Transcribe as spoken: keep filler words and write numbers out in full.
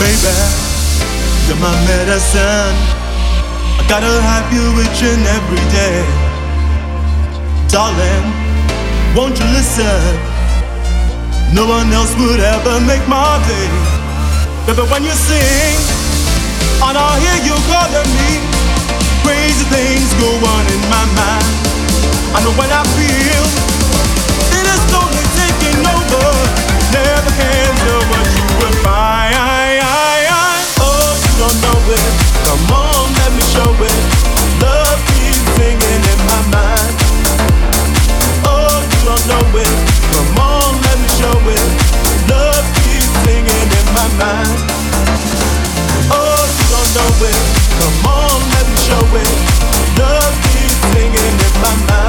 Baby, you're my medicine. I gotta have you each and every day. Darling, won't you listen? No one else would ever make my day. Baby, when you sing, and I hear you calling me, crazy things go on in my mind. I know when I feel it is slowly taking over. Never can tell what you will find. Oh, you don't know it. Come on, let me show it. Love keeps singing in my mind. Oh, you don't know it. Come on, let me show it. Love keeps singing in my mind. Oh, you don't know it. Come on, let me show it. Love keeps singing in my mind.